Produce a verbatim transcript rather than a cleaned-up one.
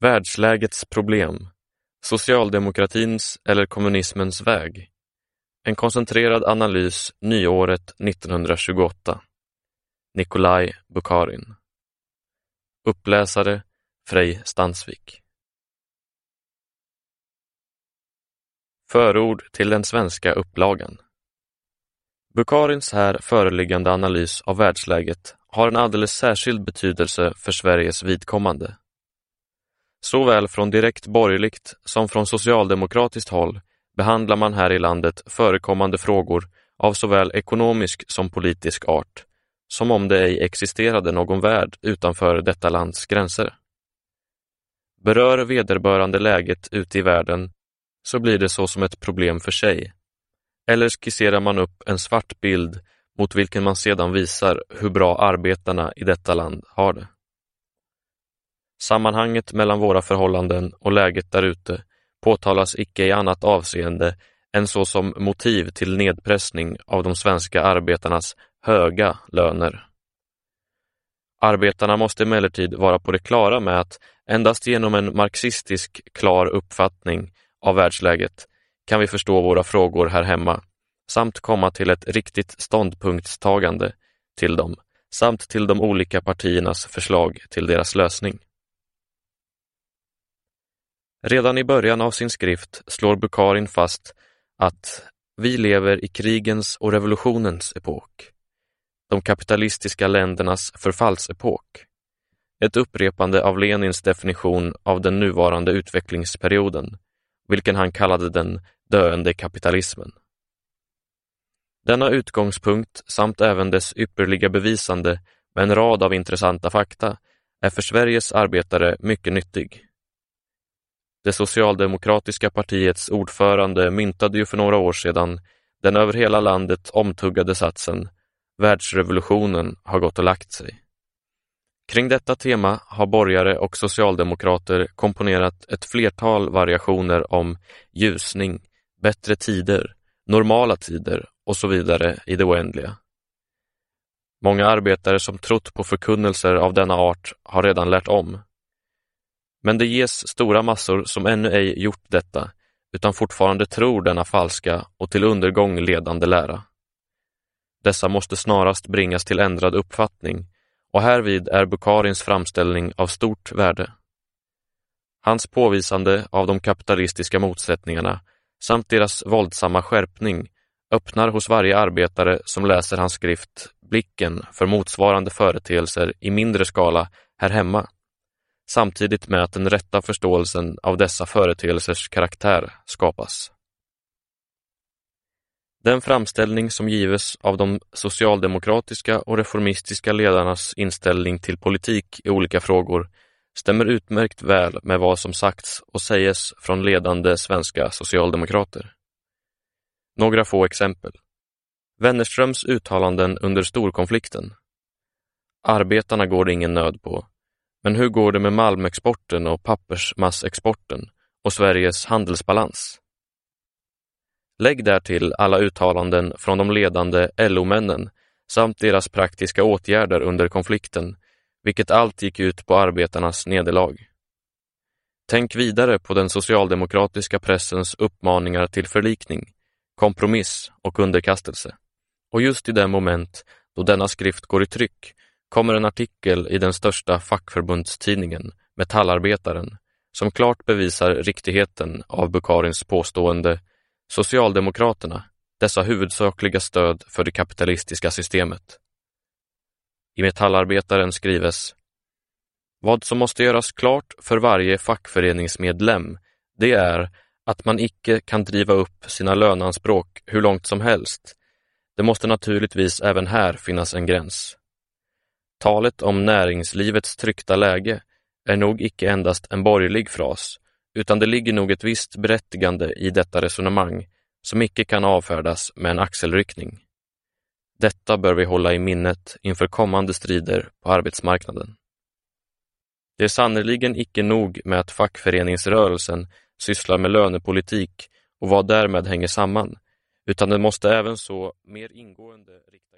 Världslägets problem. Socialdemokratins eller kommunismens väg. En koncentrerad analys nyåret nittonhundratjugoåtta. Nikolaj Bukharin. Uppläsare Frej Stansvik. Förord till den svenska upplagan. Bukharins här föreliggande analys av världsläget har en alldeles särskild betydelse för Sveriges vidkommande. Såväl från direkt borgerligt som från socialdemokratiskt håll behandlar man här i landet förekommande frågor av såväl ekonomisk som politisk art, som om det ej existerade någon värld utanför detta lands gränser. Berör vederbörande läget ute i världen så blir det så som ett problem för sig, eller skisserar man upp en svart bild mot vilken man sedan visar hur bra arbetarna i detta land har det. Sammanhanget mellan våra förhållanden och läget därute påtalas icke i annat avseende än så som motiv till nedpressning av de svenska arbetarnas höga löner. Arbetarna måste emellertid vara på det klara med att endast genom en marxistisk klar uppfattning av världsläget kan vi förstå våra frågor här hemma samt komma till ett riktigt ståndpunktstagande till dem samt till de olika partiernas förslag till deras lösning. Redan i början av sin skrift slår Bukharin fast att vi lever i krigens och revolutionens epok, de kapitalistiska ländernas förfallsepok, ett upprepande av Lenins definition av den nuvarande utvecklingsperioden, vilken han kallade den döende kapitalismen. Denna utgångspunkt samt även dess ypperliga bevisande med en rad av intressanta fakta är för Sveriges arbetare mycket nyttig. Det socialdemokratiska partiets ordförande myntade ju för några år sedan den över hela landet omtuggade satsen "Världsrevolutionen har gått och lagt sig". Kring detta tema har borgare och socialdemokrater komponerat ett flertal variationer om ljusning, bättre tider, normala tider och så vidare i det oändliga. Många arbetare som trott på förkunnelser av denna art har redan lärt om. Men det ges stora massor som ännu ej gjort detta, utan fortfarande tror denna falska och till undergång ledande lära. Dessa måste snarast bringas till ändrad uppfattning, och härvid är Bukharins framställning av stort värde. Hans påvisande av de kapitalistiska motsättningarna samt deras våldsamma skärpning öppnar hos varje arbetare som läser hans skrift blicken för motsvarande företeelser i mindre skala här hemma, samtidigt med att den rätta förståelsen av dessa företeelsers karaktär skapas. Den framställning som gives av de socialdemokratiska och reformistiska ledarnas inställning till politik i olika frågor stämmer utmärkt väl med vad som sagts och säges från ledande svenska socialdemokrater. Några få exempel. Wennerströms uttalanden under storkonflikten. Arbetarna går det ingen nöd på. Men hur går det med malmexporten och pappersmassexporten och Sveriges handelsbalans? Lägg därtill alla uttalanden från de ledande L O-männen samt deras praktiska åtgärder under konflikten, vilket allt gick ut på arbetarnas nederlag. Tänk vidare på den socialdemokratiska pressens uppmaningar till förlikning, kompromiss och underkastelse. Och just i den moment då denna skrift går i tryck kommer en artikel i den största fackförbundstidningen, Metallarbetaren, som klart bevisar riktigheten av Bukharins påstående Socialdemokraterna, dessa huvudsakliga stöd för det kapitalistiska systemet. I Metallarbetaren skrives: Vad som måste göras klart för varje fackföreningsmedlem, det är att man icke kan driva upp sina löneanspråk hur långt som helst. Det måste naturligtvis även här finnas en gräns. Talet om näringslivets tryckta läge är nog icke endast en borgerlig fras, utan det ligger nog ett visst berättigande i detta resonemang som icke kan avfärdas med en axelryckning. Detta bör vi hålla i minnet inför kommande strider på arbetsmarknaden. Det är sannoliken icke nog med att fackföreningsrörelsen sysslar med lönepolitik och vad därmed hänger samman, utan det måste även så mer ingående rikta